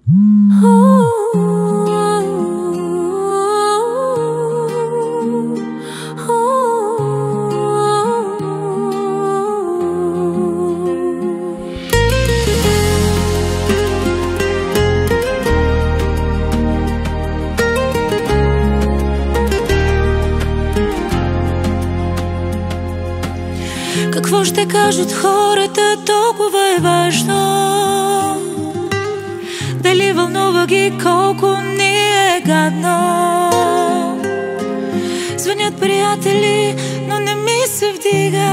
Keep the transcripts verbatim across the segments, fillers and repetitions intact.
Какво ще кажат хората, толкова е важно. Дали вълнува ги колко ни е гадно. Звънят приятели, но не ми се вдига.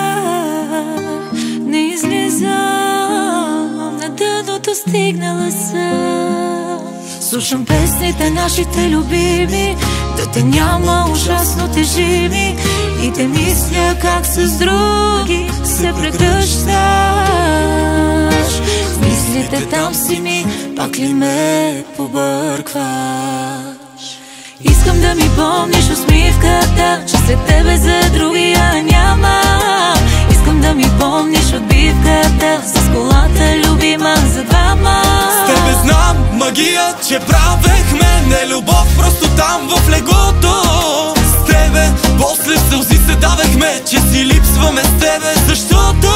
Не излизам, на дъното стигнала съм. Слушам песните нашите любими, да те няма ужасно тежими. И те мисля как с други се прегръщаш. В мислите там си ми, пак ли ме побъркваш? Искам да ми помниш усмивката, че след тебе за другия няма. Искам да ми помниш отбивката с колата любима за двама. С тебе знам магия, че правехме не любов, просто там в леглото. С тебе после в сълзи се давехме, че си липсваме с тебе, защото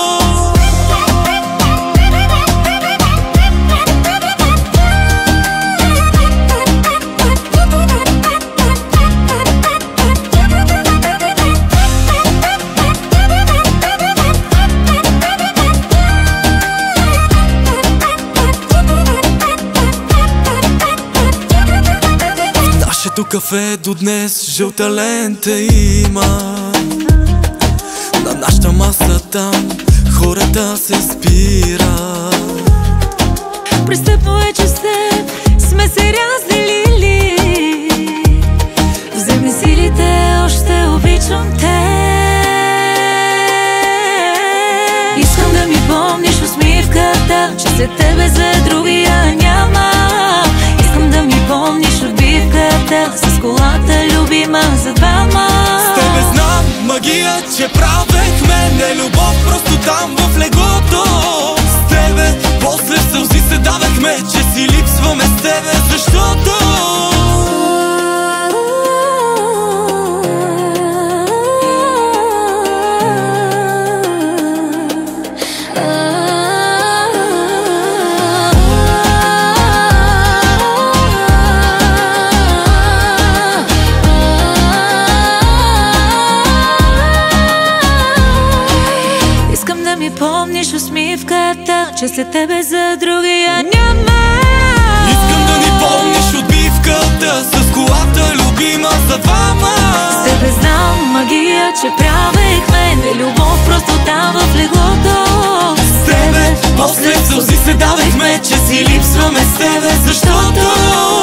нашето кафе до днес жълта лента има. На нашата маса там хората се спират. Престъпно е, че с теб сме се разделили. Вземи силите, още обичам те. Искам да ми помниш усмивката, че след тебе за другия няма. Искам да ми помниш отбивката с колата любима за двама. С тебе знам магия, че правехме не любов, просто там в леглото. С тебе после в сълзи се давехме, че си липсваме с тебе, защото помниш усмивката, че след тебе за другия няма. Искам да ни помниш отбивката с колата любима за двама. С тебе знам магия, че правехме не любов, просто там в леглото. С тебе после в сълзи се давехме, че си липсваме с тебе, защото